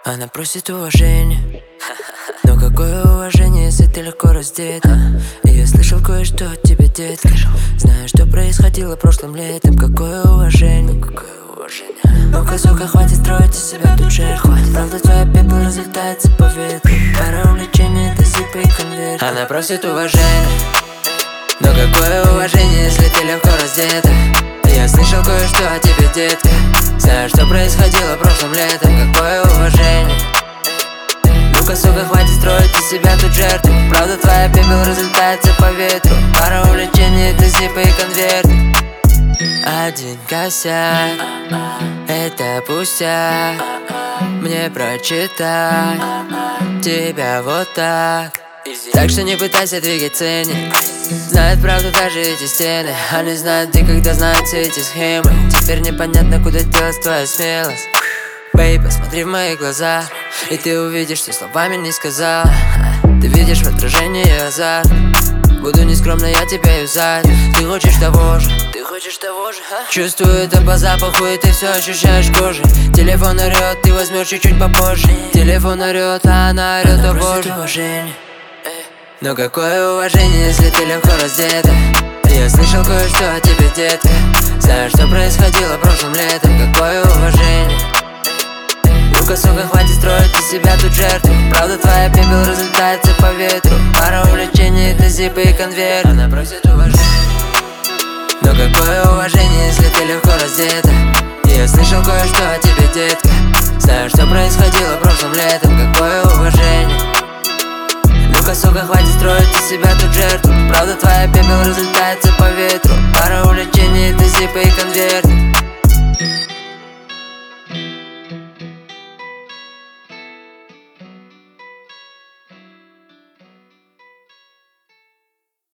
Она просит уважения. Но какое уважение, если ты легко раздета? И я слышал кое-что от тебя, детка. Знаю, что происходило прошлым летом. Какое уважение? Ну-ка, сука, хватит строить из себя тут жертву. Правда, твоя пепел разлетается по ветру. Пара увлечений, это зипы и конверт. Она просит уважения. Но какое уважение, если ты легко раздета? Я слышал кое-что о тебе, детка. Знаю, что происходило прошлым летом. Какое уважение? Ну-ка, сука, хватит строить из себя тут жертву. Правда, твоя пепел разлетается по ветру. Пара увлечений, это зипы и конверты. Один косяк, это пустяк. Мне прочитать тебя вот так. Так что не пытайся двигать ценник. Знают правду даже эти стены. Они знают, где, когда знают все эти схемы. Теперь непонятно, куда делась твоя смелость. Бэй, посмотри в мои глаза, и ты увидишь, что словами не сказал. Ты видишь в отражении азарт. Буду нескромно я тебя юзать. Ты хочешь того же, а? Чувствую это по запаху, и ты все ощущаешь кожей. Телефон орет, ты возьмешь чуть-чуть попозже. Телефон орет, а она орет, о боже. Но какое уважение, если ты легко раздета? Я слышал кое-что о тебе, детка. Знаю, что происходило прошлым летом. Какое уважение? Ну-ка, сука, хватит строить из себя тут жертву. Правда, твоя пепел разлетается по ветру. Пара увлечений, это зипы и конверт. Она просит уважения. Но какое уважение, если ты легко раздета? Я слышал кое-что о тебе, детка. Знаю, что происходило прошлым летом. Какое уважение? Ну-ка, сука, хватит строить из себя тут жертву. Правда, твоя пепел разлетается по ветру. Пара увлечений, это